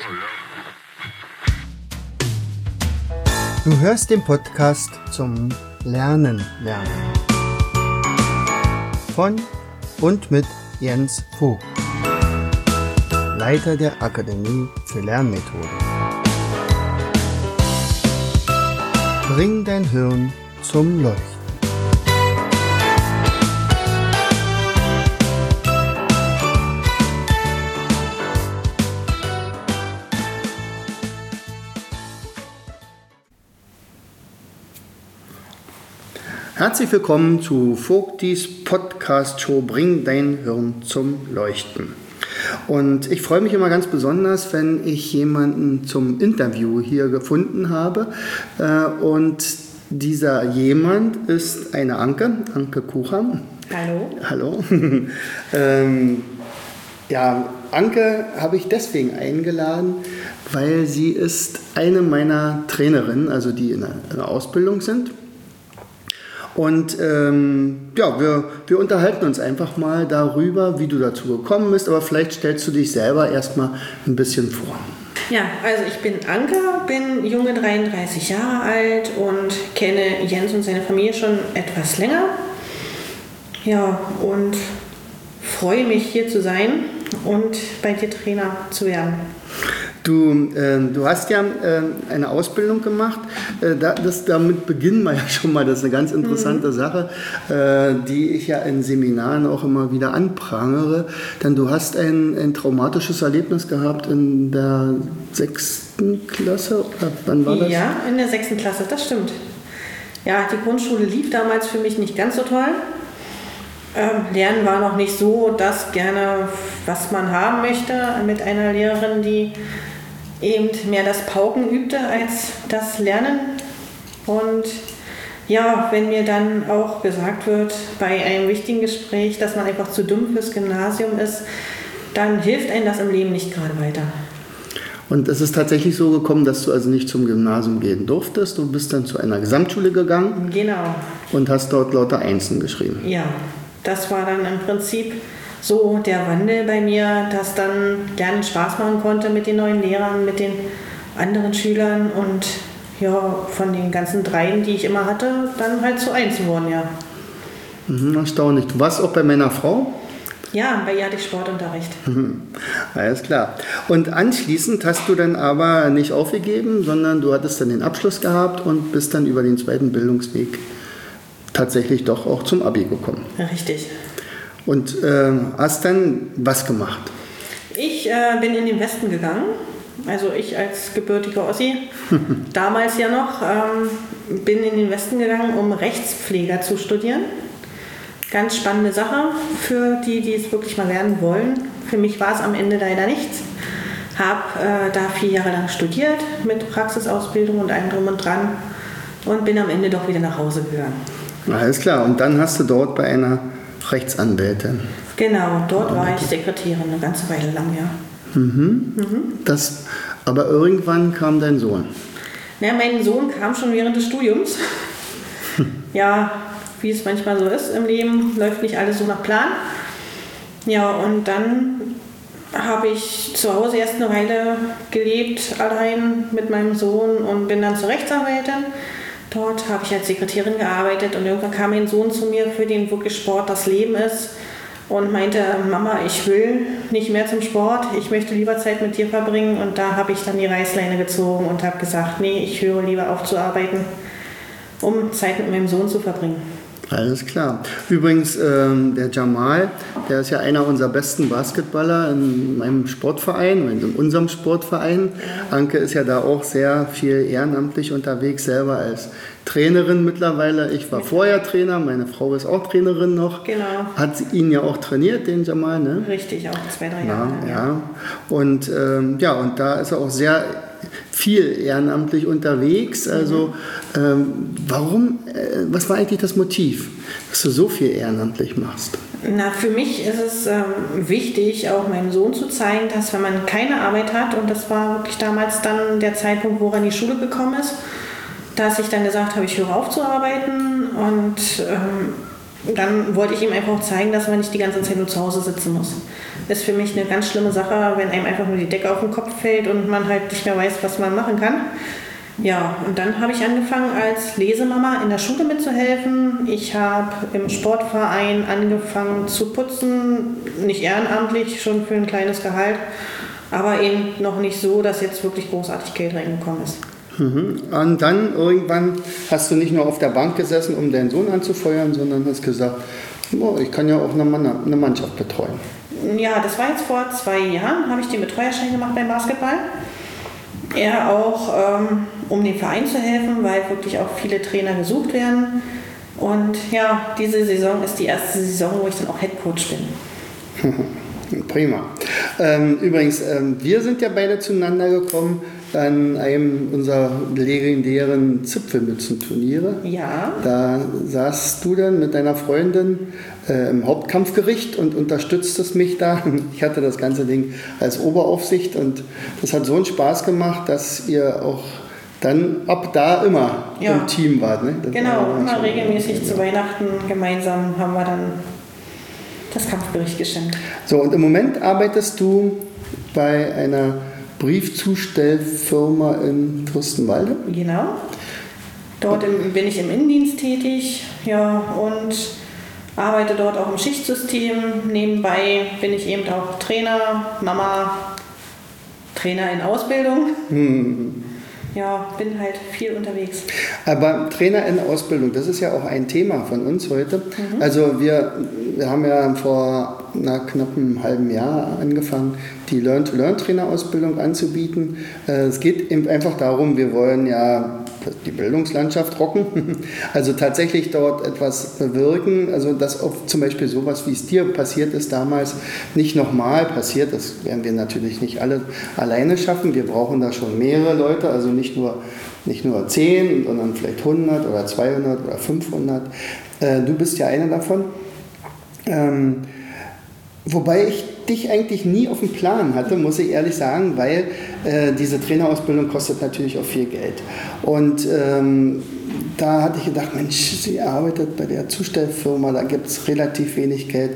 Du hörst den Podcast zum Lernen. Von und mit Jens Vogt, Leiter der Akademie für Lernmethoden. Bring dein Hirn zum Leuchten. Herzlich willkommen zu Vogtis Podcast-Show Bring dein Hirn zum Leuchten. Und ich freue mich immer ganz besonders, wenn ich jemanden zum Interview hier gefunden habe. Und dieser jemand ist eine Anke Kucham. Hallo. Ja, Anke habe ich deswegen eingeladen, weil sie ist eine meiner Trainerinnen, also die in der Ausbildung sind. Und wir unterhalten uns einfach mal darüber, wie du dazu gekommen bist, aber vielleicht stellst du dich selber erstmal ein bisschen vor. Ja, also ich bin Anke, bin junge 33 Jahre alt und kenne Jens und seine Familie schon etwas länger. Ja, und freue mich hier zu sein und bei dir Trainer zu werden. Du hast ja eine Ausbildung gemacht. Damit beginnen wir ja schon mal. Das ist eine ganz interessante Sache, die ich ja in Seminaren auch immer wieder anprangere. Denn du hast ein traumatisches Erlebnis gehabt in der 6. Klasse. Oder wann war das? Ja, in der 6. Klasse, das stimmt. Ja, die Grundschule lief damals für mich nicht ganz so toll. Lernen war noch nicht so das gerne, was man haben möchte, mit einer Lehrerin, die eben mehr das Pauken übte als das Lernen. Und ja, wenn mir dann auch gesagt wird, bei einem wichtigen Gespräch, dass man einfach zu dumm fürs Gymnasium ist, dann hilft einem das im Leben nicht gerade weiter. Und es ist tatsächlich so gekommen, dass du also nicht zum Gymnasium gehen durftest. Du bist dann zu einer Gesamtschule gegangen. Genau. Und hast dort lauter Einsen geschrieben. Ja, das war dann im Prinzip so der Wandel bei mir, dass dann Lernen Spaß machen konnte mit den neuen Lehrern, mit den anderen Schülern und ja, von den ganzen Dreien, die ich immer hatte, dann halt zu Einsen wurden, ja. Erstaunlich. Du warst auch bei meiner Frau? Ja, bei ihr hatte ich Sportunterricht. Alles klar. Und anschließend hast du dann aber nicht aufgegeben, sondern du hattest dann den Abschluss gehabt und bist dann über den zweiten Bildungsweg tatsächlich doch auch zum Abi gekommen. Richtig. Und hast dann was gemacht? Ich bin in den Westen gegangen, also ich als gebürtiger Ossi, damals ja noch, bin in den Westen gegangen, um Rechtspfleger zu studieren. Ganz spannende Sache für die, die es wirklich mal werden wollen. Für mich war es am Ende leider nichts. Habe da 4 Jahre lang studiert mit Praxisausbildung und allem drum und dran und bin am Ende doch wieder nach Hause gegangen. Alles klar. Und dann hast du dort bei einer Rechtsanwältin. Genau, dort war ich Sekretärin eine ganze Weile lang, ja. Aber irgendwann kam dein Sohn. Ja, mein Sohn kam schon während des Studiums. Ja, wie es manchmal so ist im Leben, läuft nicht alles so nach Plan. Ja, und dann habe ich zu Hause erst eine Weile gelebt, allein mit meinem Sohn und bin dann zur Rechtsanwältin. Dort habe ich als Sekretärin gearbeitet und irgendwann kam mein Sohn zu mir, für den wirklich Sport das Leben ist und meinte, Mama, ich will nicht mehr zum Sport, ich möchte lieber Zeit mit dir verbringen und da habe ich dann die Reißleine gezogen und habe gesagt, nee, ich höre lieber auf zu arbeiten, um Zeit mit meinem Sohn zu verbringen. Alles klar. Übrigens, der Jamal, der ist ja einer unserer besten Basketballer in meinem Sportverein, in unserem Sportverein. Anke ist ja da auch sehr viel ehrenamtlich unterwegs, selber als Trainerin mittlerweile. Ich war vorher Trainer, meine Frau ist auch Trainerin noch. Genau. Hat ihn ja auch trainiert, den Jamal, ne? Richtig, auch 2-3 Jahre. Ja. Und und da ist er auch sehr viel ehrenamtlich unterwegs. Also was war eigentlich das Motiv, dass du so viel ehrenamtlich machst? Na, für mich ist es wichtig, auch meinem Sohn zu zeigen, dass wenn man keine Arbeit hat, und das war wirklich damals dann der Zeitpunkt, wo er in die Schule gekommen ist, dass ich dann gesagt habe, ich höre auf zu arbeiten und dann wollte ich ihm einfach zeigen, dass man nicht die ganze Zeit nur zu Hause sitzen muss. Ist für mich eine ganz schlimme Sache, wenn einem einfach nur die Decke auf den Kopf fällt und man halt nicht mehr weiß, was man machen kann. Ja, und dann habe ich angefangen, als Lesemama in der Schule mitzuhelfen. Ich habe im Sportverein angefangen zu putzen, nicht ehrenamtlich, schon für ein kleines Gehalt, aber eben noch nicht so, dass jetzt wirklich großartig Geld reingekommen ist. Und dann irgendwann hast du nicht nur auf der Bank gesessen, um deinen Sohn anzufeuern, sondern hast gesagt, oh, ich kann ja auch eine Mannschaft betreuen. Ja, das war jetzt vor 2 Jahren, habe ich den Betreuerschein gemacht beim Basketball. Eher auch, um dem Verein zu helfen, weil wirklich auch viele Trainer gesucht werden. Und ja, diese Saison ist die erste Saison, wo ich dann auch Headcoach bin. Prima. Übrigens, wir sind ja beide zueinander gekommen an einem unserer legendären Zipfelmützenturniere. Ja. Da saßt du dann mit deiner Freundin im Hauptkampfgericht und unterstütztest mich da. Ich hatte das ganze Ding als Oberaufsicht und das hat so einen Spaß gemacht, dass ihr auch dann ab da immer im Team wart. Ne? Genau, immer regelmäßig zu Weihnachten gemeinsam haben wir dann das Kampfgericht geschenkt. So, und im Moment arbeitest du bei einer Briefzustellfirma in Fürstenwalde? Genau. Dort bin ich im Innendienst tätig, ja, und arbeite dort auch im Schichtsystem. Nebenbei bin ich eben auch Trainer, Mama, Trainer in Ausbildung. Ja, bin halt viel unterwegs. Aber Trainer in Ausbildung, das ist ja auch ein Thema von uns heute. Also wir haben ja vor knapp einem halben Jahr angefangen, die Learn-to-Learn-Trainerausbildung anzubieten. Es geht eben einfach darum, wir wollen ja die Bildungslandschaft rocken, also tatsächlich dort etwas bewirken, also dass auch zum Beispiel sowas, wie es dir passiert ist damals, nicht nochmal passiert. Das werden wir natürlich nicht alle alleine schaffen. Wir brauchen da schon mehrere Leute, also nicht nur 10, sondern vielleicht 100 oder 200 oder 500. Du bist ja einer davon. Wobei ich dich eigentlich nie auf dem Plan hatte, muss ich ehrlich sagen, weil diese Trainerausbildung kostet natürlich auch viel Geld. Und da hatte ich gedacht, Mensch, sie arbeitet bei der Zustellfirma, da gibt es relativ wenig Geld.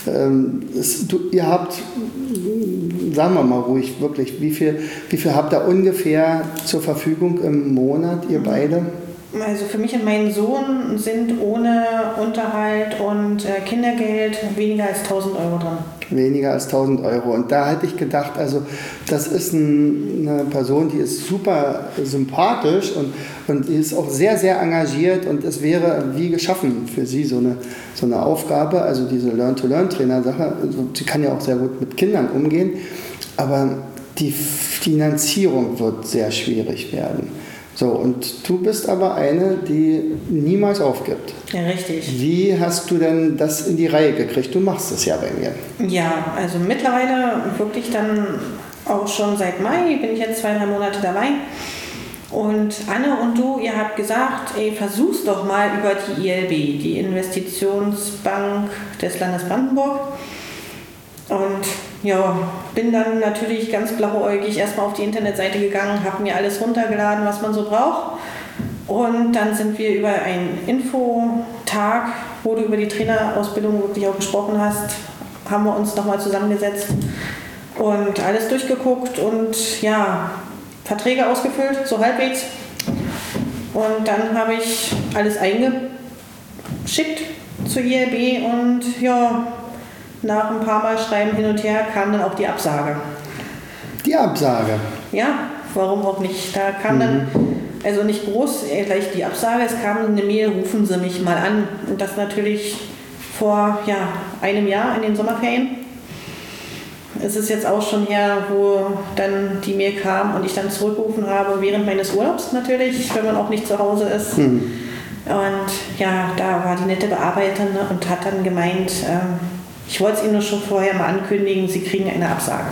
Ihr habt, sagen wir mal ruhig, wirklich, wie viel habt ihr ungefähr zur Verfügung im Monat, ihr beide? Also für mich und meinen Sohn sind ohne Unterhalt und Kindergeld weniger als 1.000 Euro dran. Weniger als 1.000 Euro. Und da hätte ich gedacht, also das ist eine Person, die ist super sympathisch und die ist auch sehr, sehr engagiert und es wäre wie geschaffen für sie so eine Aufgabe, also diese Learn-to-Learn-Trainer-Sache. Also sie kann ja auch sehr gut mit Kindern umgehen, aber die Finanzierung wird sehr schwierig werden. So, und du bist aber eine, die niemals aufgibt. Ja, richtig. Wie hast du denn das in die Reihe gekriegt? Du machst es ja bei mir. Ja, also mittlerweile wirklich dann auch schon seit Mai, bin ich jetzt 2-3 Monate dabei. Und Anne und du, ihr habt gesagt, versuch's doch mal über die ILB, die Investitionsbank des Landes Brandenburg. Und ja, bin dann natürlich ganz blauäugig erstmal auf die Internetseite gegangen, habe mir alles runtergeladen, was man so braucht. Und dann sind wir über einen Infotag, wo du über die Trainerausbildung wirklich auch gesprochen hast, haben wir uns nochmal zusammengesetzt und alles durchgeguckt und ja, Verträge ausgefüllt, so halbwegs. Und dann habe ich alles eingeschickt zur ILB und ja, nach ein paar Mal Schreiben hin und her kam dann auch die Absage. Die Absage? Ja, warum auch nicht. Da kam dann, also nicht groß gleich die Absage, es kam eine Mail, rufen Sie mich mal an. Und das natürlich vor einem Jahr in den Sommerferien. Es ist jetzt auch schon her, wo dann die Mail kam und ich dann zurückgerufen habe, während meines Urlaubs natürlich, wenn man auch nicht zu Hause ist. Und ja, da war die nette Bearbeiterin und hat dann gemeint, ich wollte es Ihnen nur schon vorher mal ankündigen, Sie kriegen eine Absage.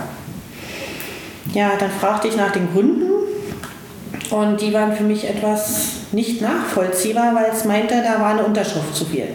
Ja, dann fragte ich nach den Gründen und die waren für mich etwas nicht nachvollziehbar, weil es meinte, da war eine Unterschrift zu viel.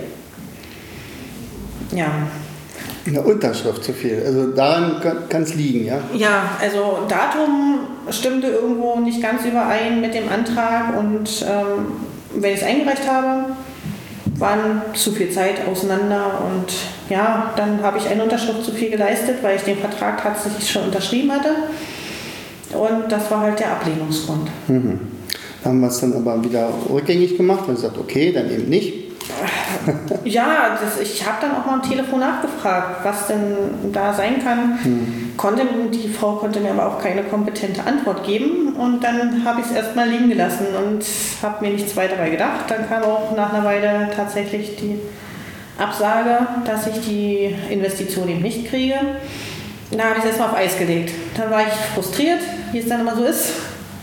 Ja. Eine Unterschrift zu viel, also daran kann es liegen, ja? Ja, also Datum stimmte irgendwo nicht ganz überein mit dem Antrag und wenn ich es eingereicht habe, waren zu viel Zeit auseinander und ja, dann habe ich eine Unterschrift zu viel geleistet, weil ich den Vertrag tatsächlich schon unterschrieben hatte und das war halt der Ablehnungsgrund. Mhm. Haben wir es dann aber wieder rückgängig gemacht und gesagt, okay, dann eben nicht. Ja, ich habe dann auch mal am Telefon nachgefragt, was denn da sein kann. Die Frau konnte mir aber auch keine kompetente Antwort geben und dann habe ich es erstmal liegen gelassen und habe mir nichts weiter dabei gedacht. Dann kam auch nach einer Weile tatsächlich die Absage, dass ich die Investition eben nicht kriege. Da habe ich es erstmal auf Eis gelegt. Dann war ich frustriert, wie es dann immer so ist.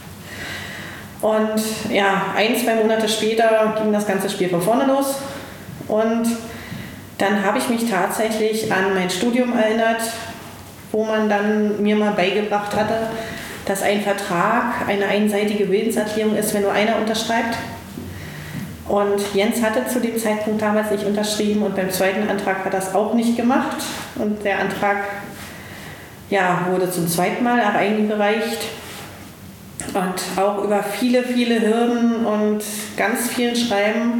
Und ja, 1-2 Monate später ging das ganze Spiel von vorne los. Und dann habe ich mich tatsächlich an mein Studium erinnert, wo man dann mir mal beigebracht hatte, dass ein Vertrag eine einseitige Willenserklärung ist, wenn nur einer unterschreibt. Und Jens hatte zu dem Zeitpunkt damals nicht unterschrieben und beim zweiten Antrag hat er das auch nicht gemacht. Und der Antrag wurde zum zweiten Mal eingereicht. Und auch über viele, viele Hürden und ganz vielen Schreiben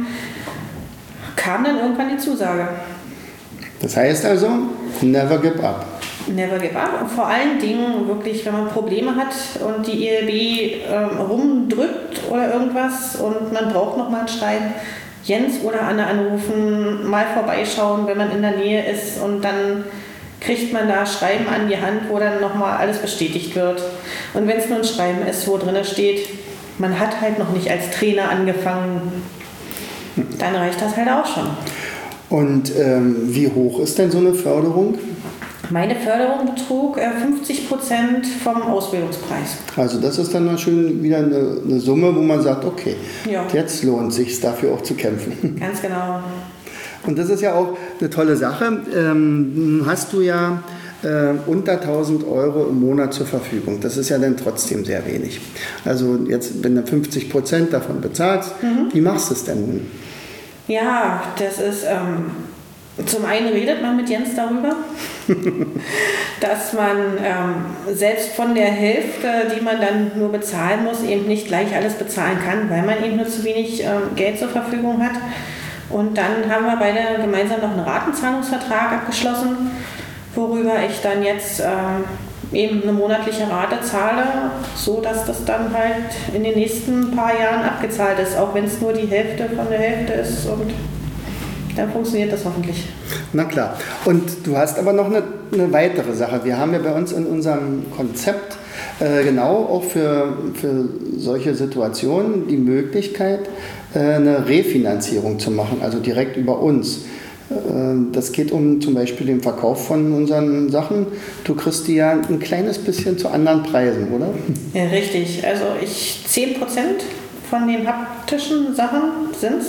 kam dann irgendwann die Zusage. Das heißt also, never give up. Never give up. Und vor allen Dingen wirklich, wenn man Probleme hat und die ELB rumdrückt oder irgendwas und man braucht nochmal ein Schreiben, Jens oder Anne anrufen, mal vorbeischauen, wenn man in der Nähe ist und dann kriegt man da Schreiben an die Hand, wo dann nochmal alles bestätigt wird. Und wenn es nur ein Schreiben ist, wo drin steht, man hat halt noch nicht als Trainer angefangen, dann reicht das halt auch schon. Und wie hoch ist denn so eine Förderung? Meine Förderung betrug 50% vom Ausbildungspreis. Also das ist dann mal schön wieder eine Summe, wo man sagt, okay, ja, jetzt lohnt es sich dafür auch zu kämpfen. Ganz genau. Und das ist ja auch eine tolle Sache. Hast du ja unter 1.000 Euro im Monat zur Verfügung. Das ist ja dann trotzdem sehr wenig. Also jetzt, wenn du 50% davon bezahlst, wie machst du es denn nun? Ja, das ist, zum einen redet man mit Jens darüber, dass man selbst von der Hälfte, die man dann nur bezahlen muss, eben nicht gleich alles bezahlen kann, weil man eben nur zu wenig Geld zur Verfügung hat. Und dann haben wir beide gemeinsam noch einen Ratenzahlungsvertrag abgeschlossen, worüber ich dann jetzt eben eine monatliche Rate zahle, so dass das dann halt in den nächsten paar Jahren abgezahlt ist, auch wenn es nur die Hälfte von der Hälfte ist und dann funktioniert das hoffentlich. Na klar. Und du hast aber noch eine weitere Sache. Wir haben ja bei uns in unserem Konzept genau auch für solche Situationen die Möglichkeit, eine Refinanzierung zu machen, also direkt über uns. Das geht um zum Beispiel den Verkauf von unseren Sachen. Du kriegst die ja ein kleines bisschen zu anderen Preisen, oder? Ja, richtig. Also 10% von den haptischen Sachen sind es.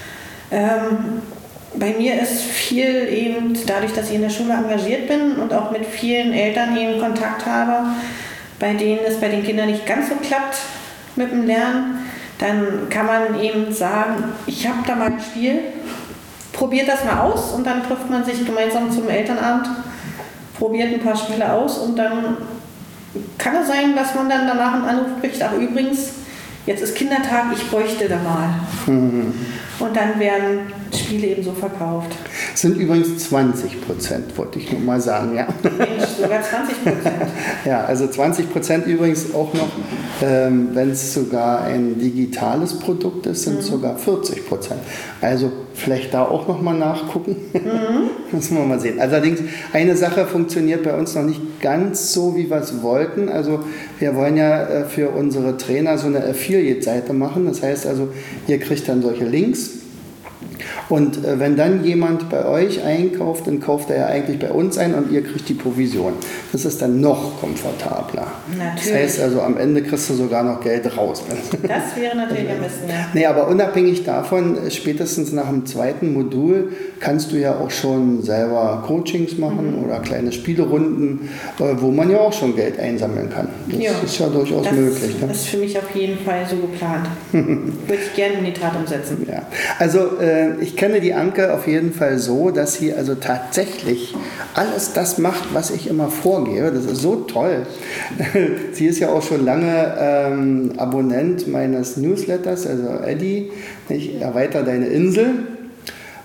Bei mir ist viel eben dadurch, dass ich in der Schule engagiert bin und auch mit vielen Eltern eben Kontakt habe, bei denen es bei den Kindern nicht ganz so klappt mit dem Lernen, dann kann man eben sagen, ich habe da mal ein Spiel, probiert das mal aus und dann trifft man sich gemeinsam zum Elternabend, probiert ein paar Spiele aus und dann kann es sein, dass man dann danach einen Anruf kriegt, ach übrigens, jetzt ist Kindertag, ich bräuchte da mal. Und dann werden Spiele eben so verkauft. Es sind übrigens 20%, wollte ich nur mal sagen. Ja. Mensch, sogar 20%. Ja, also 20% übrigens auch noch, wenn es sogar ein digitales Produkt ist, sind es sogar 40%. Also vielleicht da auch noch mal nachgucken. Müssen wir mal sehen. Allerdings, eine Sache funktioniert bei uns noch nicht ganz so, wie wir es wollten. Also wir wollen ja für unsere Trainer so eine Affiliate-Seite machen. Das heißt also, ihr kriegt dann solche Links. Und wenn dann jemand bei euch einkauft, dann kauft er ja eigentlich bei uns ein und ihr kriegt die Provision. Das ist dann noch komfortabler. Natürlich. Das heißt also, am Ende kriegst du sogar noch Geld raus. Das wäre natürlich am besten, ja. Nee, aber unabhängig davon, spätestens nach dem zweiten Modul kannst du ja auch schon selber Coachings machen oder kleine Spielerunden, wo man ja auch schon Geld einsammeln kann. Das ist ja durchaus möglich. Das ist für mich auf jeden Fall so geplant. Würde ich gerne in die Tat umsetzen. Ja. Also ich kenne die Anke auf jeden Fall so, dass sie also tatsächlich alles das macht, was ich immer vorgebe. Das ist so toll. Sie ist ja auch schon lange Abonnent meines Newsletters, also Eddie, ich erweitere deine Insel.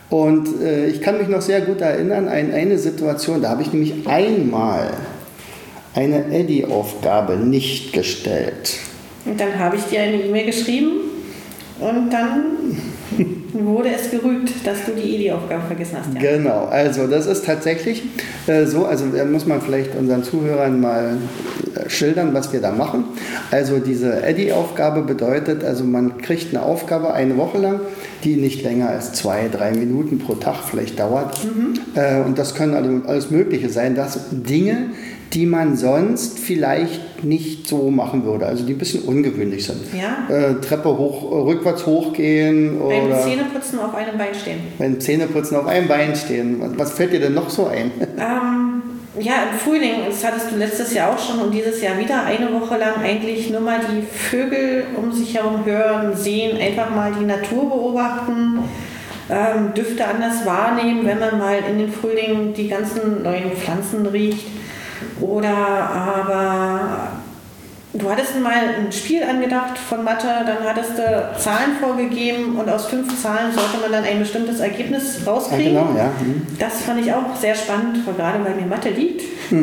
Und ich kann mich noch sehr gut erinnern an eine Situation, da habe ich nämlich einmal eine Eddie-Aufgabe nicht gestellt. Und dann habe ich dir eine E-Mail geschrieben und dann wurde es gerügt, dass du die Eddie-Aufgabe vergessen hast. Ja. Genau, also das ist tatsächlich so, also da muss man vielleicht unseren Zuhörern mal schildern, was wir da machen. Also diese Eddie-Aufgabe bedeutet, also man kriegt eine Aufgabe eine Woche lang, die nicht länger als 2-3 Minuten pro Tag vielleicht dauert. Und das können also alles Mögliche sein. Das sind Dinge, die man sonst vielleicht nicht so machen würde, also die ein bisschen ungewöhnlich sind. Ja. Treppe rückwärts hochgehen oder... Beim Zähneputzen auf einem Bein stehen. Beim Zähneputzen auf einem Bein stehen. Was fällt dir denn noch so ein? Ja, im Frühling, das hattest du letztes Jahr auch schon und dieses Jahr wieder eine Woche lang eigentlich nur mal die Vögel um sich herum hören, sehen, einfach mal die Natur beobachten, Düfte anders wahrnehmen, wenn man mal in den Frühling die ganzen neuen Pflanzen riecht. Oder aber du hattest mal ein Spiel angedacht von Mathe, dann hattest du Zahlen vorgegeben und aus 5 Zahlen sollte man dann ein bestimmtes Ergebnis rauskriegen. Ja, genau, ja. Das fand ich auch sehr spannend, gerade weil mir Mathe liegt.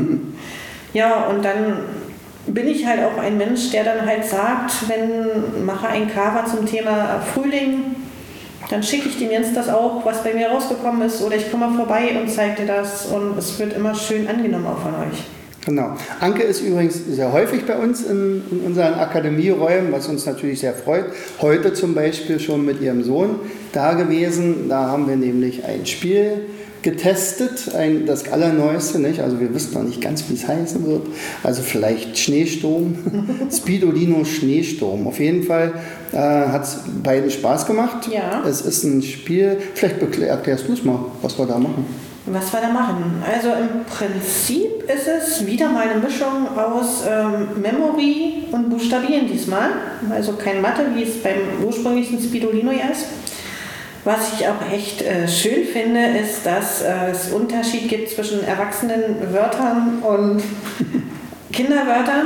Ja, und dann bin ich halt auch ein Mensch, der dann halt sagt, mache ein Cover zum Thema Frühling, dann schicke ich dem Jens das auch, was bei mir rausgekommen ist, oder ich komme mal vorbei und zeige dir das und es wird immer schön angenommen auch von euch. Genau. Anke ist übrigens sehr häufig bei uns in unseren Akademieräumen, was uns natürlich sehr freut. Heute zum Beispiel schon mit ihrem Sohn da gewesen. Da haben wir nämlich ein Spiel getestet, das allerneueste, nicht? Also wir wissen noch nicht ganz, wie es heißen wird. Also vielleicht Schneesturm, Speedolino Schneesturm. Auf jeden Fall hat es beiden Spaß gemacht. Ja. Es ist ein Spiel, vielleicht erklärst du es mal, was wir da machen. Was wir da machen? Also im Prinzip ist es wieder mal eine Mischung aus Memory und Buchstabieren diesmal. Also kein Mathe, wie es beim ursprünglichen Speedolino ja ist. Was ich auch echt schön finde, ist, dass es Unterschied gibt zwischen Erwachsenenwörtern und Kinderwörtern.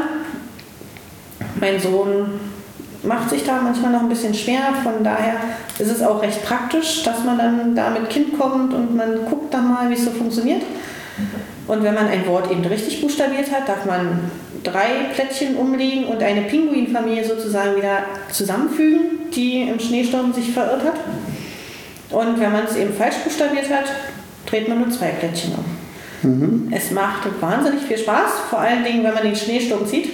Mein Sohn macht sich da manchmal noch ein bisschen schwer, von daher ist es auch recht praktisch, dass man dann da mit Kind kommt und man guckt dann mal, wie es so funktioniert. Und wenn man ein Wort eben richtig buchstabiert hat, darf man 3 Plättchen umlegen und eine Pinguinfamilie sozusagen wieder zusammenfügen, die im Schneesturm sich verirrt hat. Und wenn man es eben falsch buchstabiert hat, dreht man nur 2 Plättchen um. Es macht wahnsinnig viel Spaß, vor allen Dingen, wenn man den Schneesturm zieht.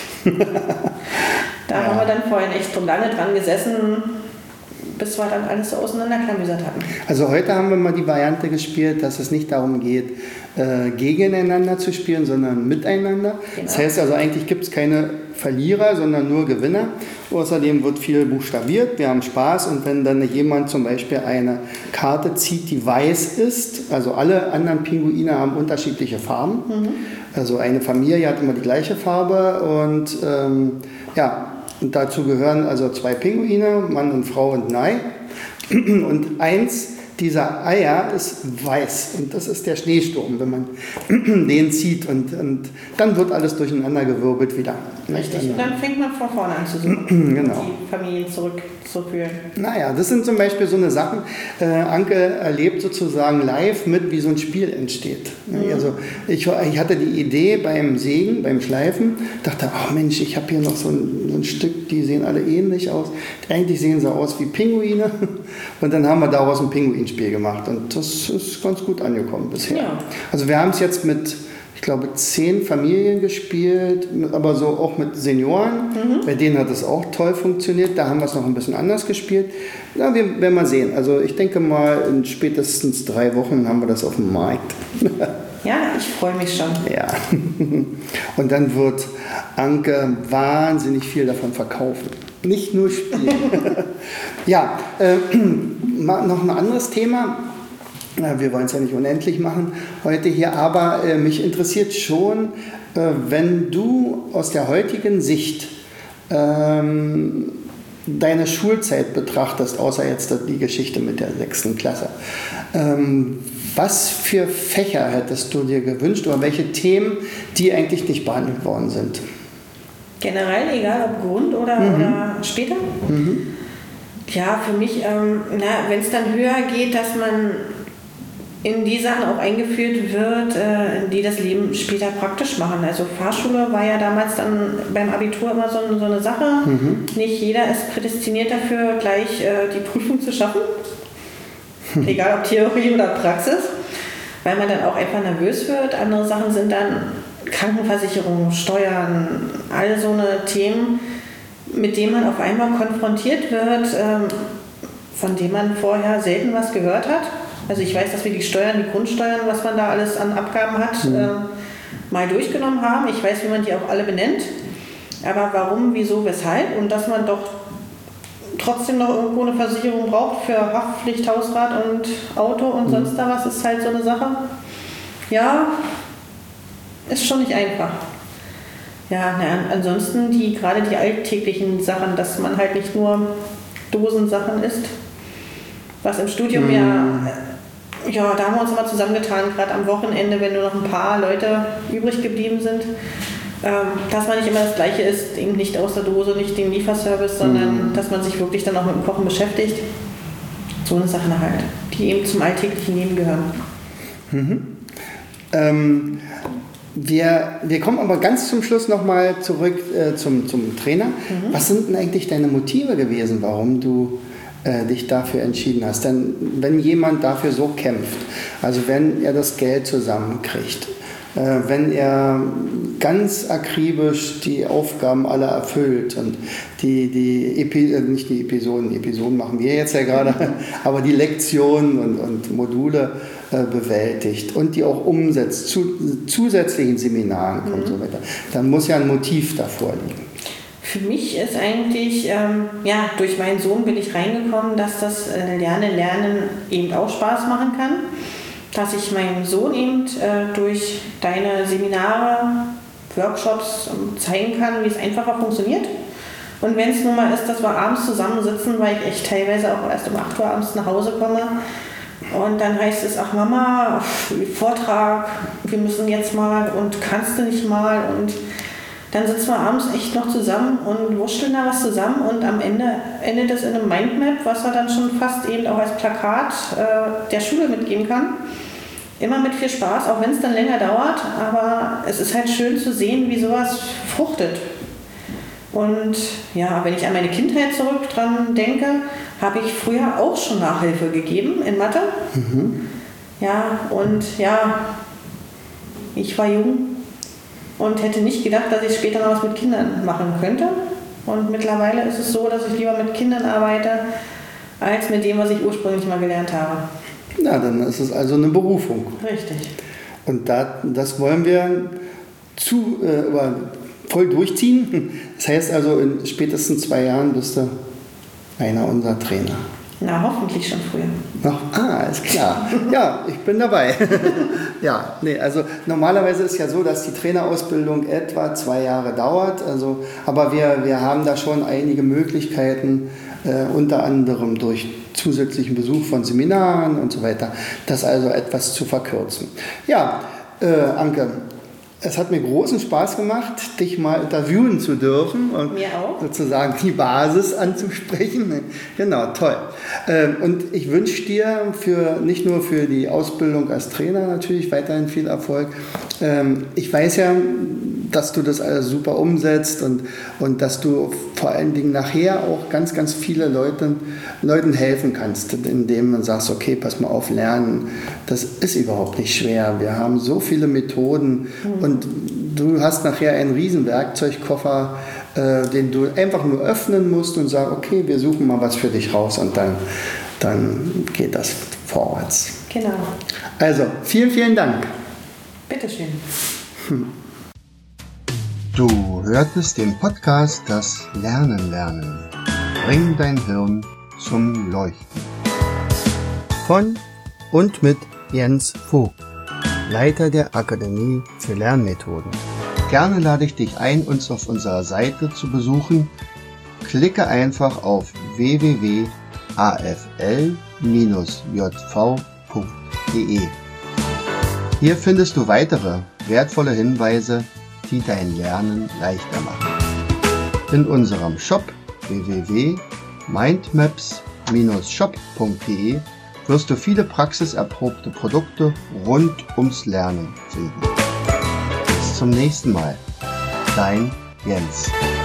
Da haben wir dann vorhin echt so lange dran gesessen, bis wir dann alles so auseinanderklamüsert hatten. Also heute haben wir mal die Variante gespielt, dass es nicht darum geht, gegeneinander zu spielen, sondern miteinander. Genau. Das heißt also, eigentlich gibt es keine Verlierer, sondern nur Gewinner. Außerdem wird viel buchstabiert, wir haben Spaß und wenn dann jemand zum Beispiel eine Karte zieht, die weiß ist, also alle anderen Pinguine haben unterschiedliche Farben. Also eine Familie hat immer die gleiche Farbe und und dazu gehören also 2 Pinguine, Mann und Frau und ein Ei. Und eins dieser Eier ist weiß und das ist der Schneesturm, wenn man den zieht und dann wird alles durcheinandergewirbelt wieder. Richtig, und dann fängt man von vorne an zu suchen, genau. Die Familien zurückzuführen. Naja, das sind zum Beispiel so eine Sachen, Anke erlebt sozusagen live mit, wie so ein Spiel entsteht. Also ich hatte die Idee beim Sägen, beim Schleifen, dachte, ach Mensch, ich habe hier noch so ein Stück, die sehen alle ähnlich aus. Eigentlich sehen sie aus wie Pinguine und dann haben wir daraus ein Pinguinspiel gemacht und das ist ganz gut angekommen bisher. Ja. Also wir haben es jetzt mit, ich glaube, 10 Familien gespielt, aber so auch mit Senioren. Bei denen hat es auch toll funktioniert. Da haben wir es noch ein bisschen anders gespielt. Ja, wir werden mal sehen. Also ich denke mal, in spätestens 3 Wochen haben wir das auf dem Markt. Ja, ich freue mich schon. Ja. Und dann wird Anke wahnsinnig viel davon verkaufen. Nicht nur spielen. Ja, noch ein anderes Thema. Wir wollen es ja nicht unendlich machen heute hier, aber mich interessiert schon, wenn du aus der heutigen Sicht deine Schulzeit betrachtest, außer jetzt die Geschichte mit der 6. Klasse. Was für Fächer hättest du dir gewünscht oder welche Themen, die eigentlich nicht behandelt worden sind? Generell, egal ob Grund oder später? Ja, für mich, wenn es dann höher geht, dass man in die Sachen auch eingeführt wird, die das Leben später praktisch machen. Also Fahrschule war ja damals dann beim Abitur immer so eine Sache. Nicht jeder ist prädestiniert dafür, gleich die Prüfung zu schaffen. Egal ob Theorie oder Praxis, weil man dann auch einfach nervös wird. Andere Sachen sind dann Krankenversicherung, Steuern, all so eine Themen, mit denen man auf einmal konfrontiert wird, von denen man vorher selten was gehört hat. Also ich weiß, dass wir die Steuern, die Grundsteuern, was man da alles an Abgaben hat, mal durchgenommen haben. Ich weiß, wie man die auch alle benennt. Aber warum, wieso, weshalb? Und dass man doch trotzdem noch irgendwo eine Versicherung braucht für Haftpflicht, Hausrat und Auto und sonst da was, ist halt so eine Sache. Ja, ist schon nicht einfach. Ja, ansonsten gerade die alltäglichen Sachen, dass man halt nicht nur Dosensachen isst, was im Studium ja, da haben wir uns immer zusammengetan, gerade am Wochenende, wenn nur noch ein paar Leute übrig geblieben sind, dass man nicht immer das Gleiche isst, eben nicht aus der Dose, nicht den Lieferservice, sondern dass man sich wirklich dann auch mit dem Kochen beschäftigt. So eine Sache halt, die eben zum alltäglichen Leben gehören. Wir kommen aber ganz zum Schluss nochmal zurück zum Trainer. Was sind denn eigentlich deine Motive gewesen, warum du dich dafür entschieden hast? Denn wenn jemand dafür so kämpft, also wenn er das Geld zusammenkriegt, wenn er ganz akribisch die Aufgaben alle erfüllt und nicht die Episoden machen wir jetzt ja gerade, aber die Lektionen und Module bewältigt und die auch umsetzt, zu zusätzlichen Seminaren und so weiter, dann muss ja ein Motiv davor liegen. Für mich ist eigentlich, durch meinen Sohn bin ich reingekommen, dass das Lernen eben auch Spaß machen kann. Dass ich meinem Sohn eben durch deine Seminare, Workshops zeigen kann, wie es einfacher funktioniert. Und wenn es nun mal ist, dass wir abends zusammensitzen, weil ich echt teilweise auch erst um 8 Uhr abends nach Hause komme und dann heißt es, ach Mama, Vortrag, wir müssen jetzt mal und kannst du nicht mal und dann sitzen wir abends echt noch zusammen und wurschteln da was zusammen und am Ende endet es in einem Mindmap, was er dann schon fast eben auch als Plakat der Schule mitgeben kann. Immer mit viel Spaß, auch wenn es dann länger dauert, aber es ist halt schön zu sehen, wie sowas fruchtet. Und ja, wenn ich an meine Kindheit zurück dran denke, habe ich früher auch schon Nachhilfe gegeben in Mathe. Ja, und ja, ich war jung und hätte nicht gedacht, dass ich später noch was mit Kindern machen könnte. Und mittlerweile ist es so, dass ich lieber mit Kindern arbeite, als mit dem, was ich ursprünglich mal gelernt habe. Na, dann ist es also eine Berufung. Richtig. Und das wollen wir voll durchziehen. Das heißt also, in spätestens 2 Jahren bist du einer unserer Trainer. Na, hoffentlich schon früher. Ist klar. Ja, ich bin dabei. Ja, nee, also normalerweise ist ja so, dass die Trainerausbildung etwa 2 Jahre dauert. Also, aber wir haben da schon einige Möglichkeiten, unter anderem durch zusätzlichen Besuch von Seminaren und so weiter, das also etwas zu verkürzen. Ja, Anke, es hat mir großen Spaß gemacht, dich mal interviewen zu dürfen und mir auch. Sozusagen die Basis anzusprechen. Genau, toll. Und ich wünsche dir nicht nur für die Ausbildung als Trainer natürlich weiterhin viel Erfolg. Ich weiß ja, dass du das alles super umsetzt und dass du vor allen Dingen nachher auch ganz, ganz viele Leuten helfen kannst, indem man sagt, okay, pass mal auf, lernen, das ist überhaupt nicht schwer. Wir haben so viele Methoden und du hast nachher einen riesen Werkzeugkoffer, den du einfach nur öffnen musst und sagst, okay, wir suchen mal was für dich raus und dann geht das vorwärts. Genau. Also, vielen, vielen Dank. Bitteschön. Du hörtest den Podcast Das Lernen. Bring dein Hirn zum Leuchten. Von und mit Jens Vogt, Leiter der Akademie für Lernmethoden. Gerne lade ich dich ein, uns auf unserer Seite zu besuchen. Klicke einfach auf www.afl-jv.de. Hier findest du weitere wertvolle Hinweise, die dein Lernen leichter machen. In unserem Shop www.afl-jv.de mindmaps-shop.de wirst du viele praxiserprobte Produkte rund ums Lernen finden. Bis zum nächsten Mal. Dein Jens.